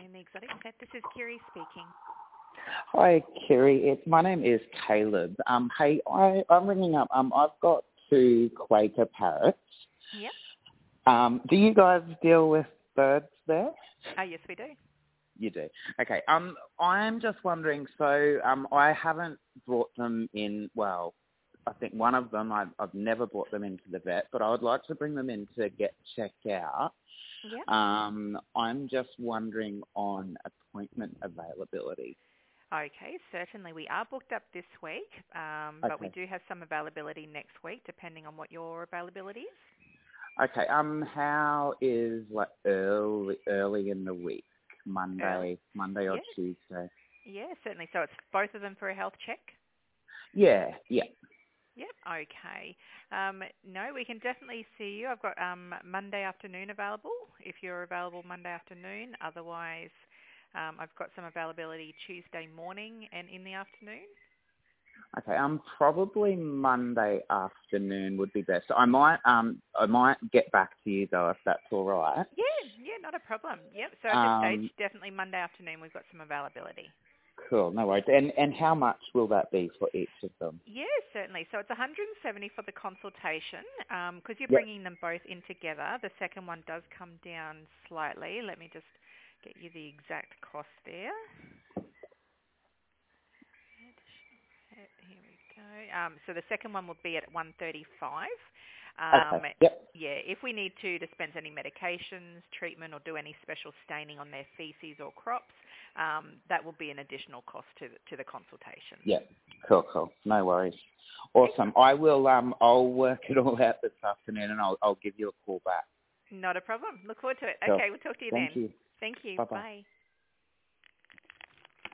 afternoon, the Exotic Pet. This is Kiri speaking. Hi, Kerry. My name is Caleb. Hey, I'm ringing up. I've got 2 Quaker parrots. Yep. Do you guys deal with birds there? Yes, we do. You do. Okay. I'm just wondering. So, I haven't brought them in. Well, I think one of them I've never brought them into the vet, but I would like to bring them in to get checked out. Yep. I'm just wondering on appointment availability. Okay, certainly. We are booked up this week, but we Okay. do have some availability next week, depending on what your availability is. Okay. How is early in the week? Monday or Yes. Tuesday? Yeah, certainly. So it's both of them for a health check? Yeah. Yep. Okay. No, we can definitely see you. I've got Monday afternoon available, if you're available Monday afternoon. Otherwise, I've got some availability Tuesday morning and in the afternoon. Okay. Probably Monday afternoon would be best. I might get back to you though if that's all right. Yeah, not a problem. Yep. So at this stage, definitely Monday afternoon, we've got some availability. Cool. No worries. And how much will that be for each of them? Yeah, certainly. So it's 170 for the consultation. Because you're Yep. bringing them both in together, the second one does come down slightly. Let me just get you the exact cost there. Here we go. So the second one will be at 135. Okay. Yep. Yeah, if we need to dispense any medications, treatment, or do any special staining on their feces or crops, that will be an additional cost to the consultation. Yep. Cool. No worries. Awesome. I will. I'll work it all out this afternoon, and I'll give you a call back. Not a problem. Look forward to it. Cool. Okay, we'll talk to you Thank then. you. Thank you. Bye-bye. Bye.